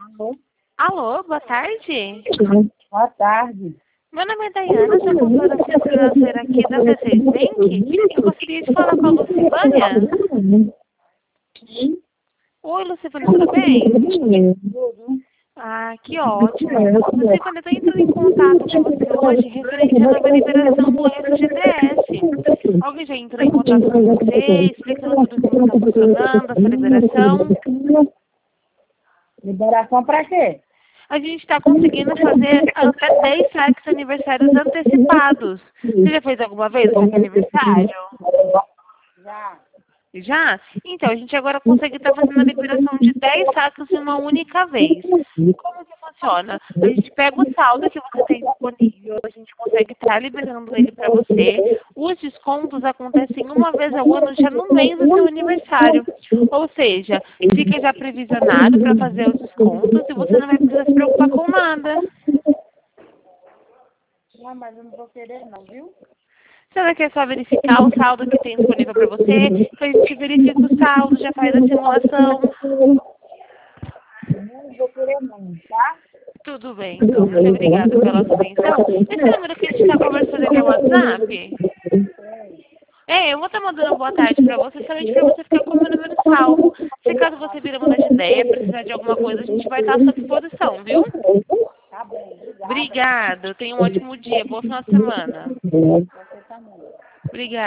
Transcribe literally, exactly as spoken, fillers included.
Alô? Alô, boa tarde. Boa tarde. Meu nome é Dayana, sou consultora financeira aqui da C seis Bank. Eu gostaria de falar com a Lucivânia. Sim. Oi, Lucivânia, tudo bem? Tudo. Ah, que ótimo. Lucivânia, eu estou entrando em contato com você hoje referente à nova liberação do F G T S. Alguém já entrou em contato com você, explicando tudo como está funcionando, essa liberação? Liberação para quê? A gente está conseguindo fazer até dez saques aniversários antecipados. Você já fez alguma vez o saque aniversário? Já. Já? Então, a gente agora consegue estar fazendo a liberação de dez saques em uma única vez. Como que funciona? A gente pega o saldo que você tem disponível, a gente consegue estar liberando ele para você. Os descontos acontecem uma vez ao ano, já no mês do seu aniversário. Ou seja, fica já previsionado para fazer os descontos e você não vai precisar se preocupar com nada. Não, mas eu não vou querer não, viu? Você quer só verificar o saldo que tem disponível para você? A gente verifica o saldo, já faz a simulação. Não vou querer não, tá? Tudo bem, então. Muito obrigada pela sua atenção. Esse número que a gente está conversando ele é o WhatsApp? É, eu vou estar mandando boa tarde para você, somente para você ficar com o meu número salvo. Se caso você vir a mudar de ideia, precisar de alguma coisa, a gente vai estar à sua disposição, viu? Tá bem, obrigada. Obrigada. Tenha um ótimo dia. Boa final de semana. Você também. Obrigada.